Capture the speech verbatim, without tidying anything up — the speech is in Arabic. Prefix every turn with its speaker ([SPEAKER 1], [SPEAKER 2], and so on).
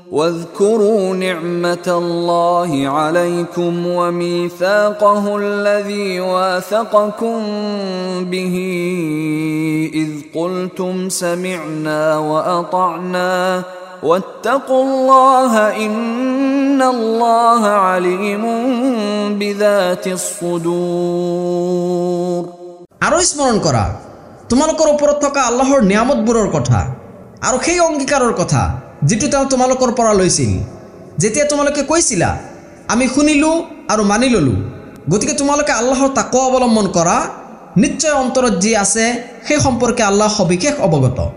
[SPEAKER 1] واذكروا نعمة الله عليكم وميثاقه الذي واثقكم به إذ قلتم سمعنا وأطعنا واتقوا الله إن الله عليم بذات الصدور.
[SPEAKER 2] আরো স্মরণ করা তোমালোকৰ ওপৰত থকা আল্লাহৰ নিয়ামতবোৰৰ কথা আৰু সেই অংগীকাৰৰ কথা যিটো তেওঁ তোমালোকৰ পৰা লৈছিল যেতিয়া তোমালোকে কৈছিলা আমি শুনিলো আৰু মানি ললো। গতিকে তোমালোকে আল্লাহৰ তাকৱা অৱলম্বন কৰা, নিশ্চয় অন্তৰত যি আছে সেই সম্পৰ্কে আল্লাহ সবিশেষ অৱগত।